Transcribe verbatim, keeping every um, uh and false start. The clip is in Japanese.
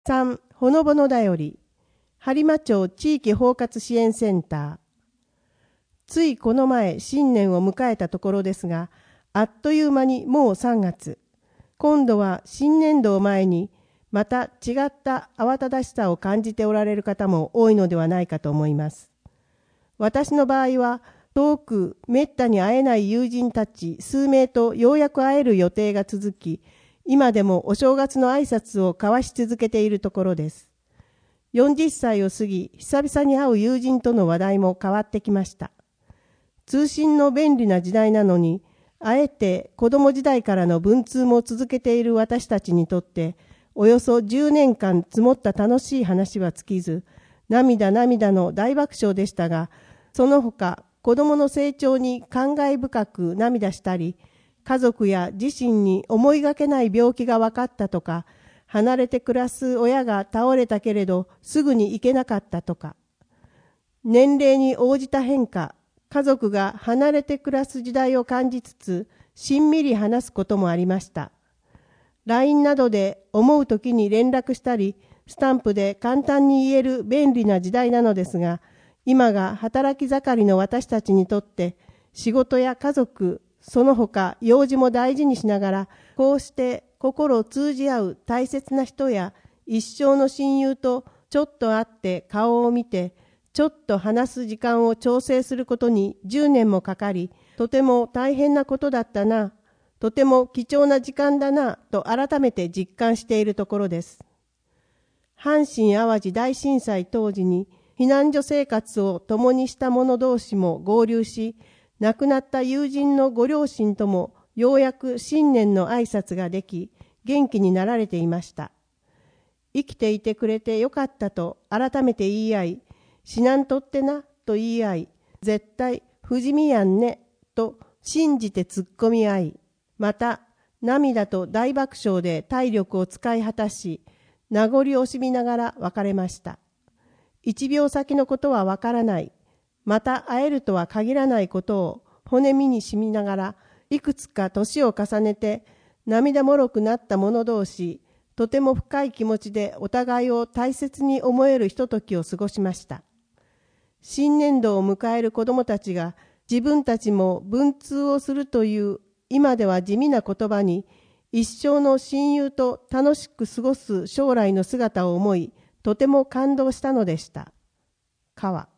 さん、ほのぼのだより、播磨町地域包括支援センター。ついこの前、新年を迎えたところですが、あっという間にもうさんがつ。今度は新年度を前に、また違った慌ただしさを感じておられる方も多いのではないかと思います。私の場合は、遠くめったに会えない友人たち数名とようやく会える予定が続き、今でもお正月の挨拶を交わし続けているところです。よんじゅっさいを過ぎ、久々に会う友人との話題も変わってきました。通信の便利な時代なのに、あえて子供時代からの文通も続けている私たちにとって、およそじゅうねんかん積もった楽しい話は尽きず、涙涙の大爆笑でしたが、その他子供の成長に感慨深く涙したり、家族や自身に思いがけない病気が分かったとか、離れて暮らす親が倒れたけれどすぐに行けなかったとか、年齢に応じた変化、家族が離れて暮らす時代を感じつつ、しんみり話すこともありました。ライン などで思うときに連絡したり、スタンプで簡単に言える便利な時代なのですが、今が働き盛りの私たちにとって、仕事や家族、その他用事も大事にしながら、こうして心を通じ合う大切な人や一生の親友とちょっと会って顔を見て、ちょっと話す時間を調整することにじゅうねんもかかり、とても大変なことだったな、とても貴重な時間だなと改めて実感しているところです。阪神・淡路大震災当時に避難所生活を共にした者同士も合流し、亡くなった友人のご両親ともようやく新年の挨拶ができ、元気になられていました。生きていてくれてよかったと改めて言い合い、死なんとってなと言い合い、絶対不死身やんねと信じて突っ込み合い、また涙と大爆笑で体力を使い果たし、名残惜しみながら別れました。一秒先のことはわからない、また会えるとは限らないことを骨身に染みながら、いくつか年を重ねて涙もろくなった者同士、とても深い気持ちでお互いを大切に思えるひとときを過ごしました。新年度を迎える子どもたちが自分たちも文通をするという今では地味な言葉に、一生の親友と楽しく過ごす将来の姿を思い、とても感動したのでした。川